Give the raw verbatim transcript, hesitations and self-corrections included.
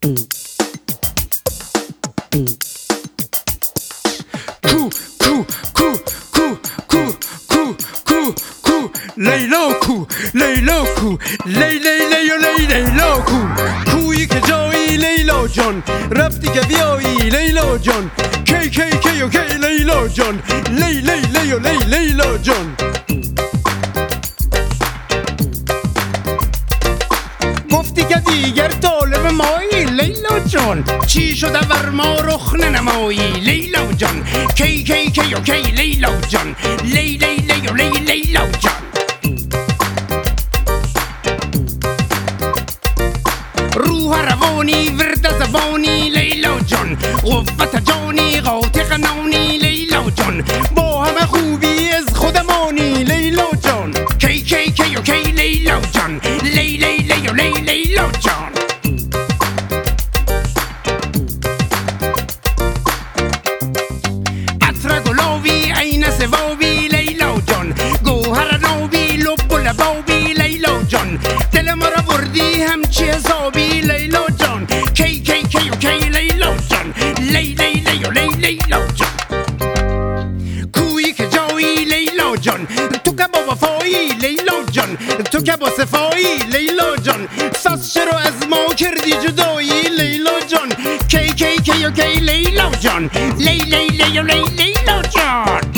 کو کو کو کو کو کو کو کو لیلا کو لیلا کو لی لی لی و لی لیلا کو کویی که جایی لیلا جان رفتی که بیایی لیلا جان کی کی کی و کی لیلا جان لی لی لی و لی لیلا جان گفتی که دیگر طالب مایی لیلا جان چی شده بر ما رخ ننمایی لیلا جان کی کی کی و کی لیلا جان لی لی لی و لی لیلا جان روح روانی ورد زبانی لیلا جان قوت جانی قاطق نانی لیلا جان با همه خوبی از خودمانی لیلا جان کی کی کی و کی لیلا جان لی لی لی و لی لیلا جان عطر گلابی عین سوابی لیلا جان گوهر نابی لب و لبابی لیلا جان دل مرا بردی همچی حسابی لیلا جان کی کی کی و کی لیلا جان لی لی لی و لی لیلا جان کویی که جایی لیلا جان تو که با وفایی لیلا جان تو که با صفایی لیلا جان ساز چرا از ما کردی جدایی لیلا جان کی کی کی و کی لیلا جان لی لی لی و لی لیلا جان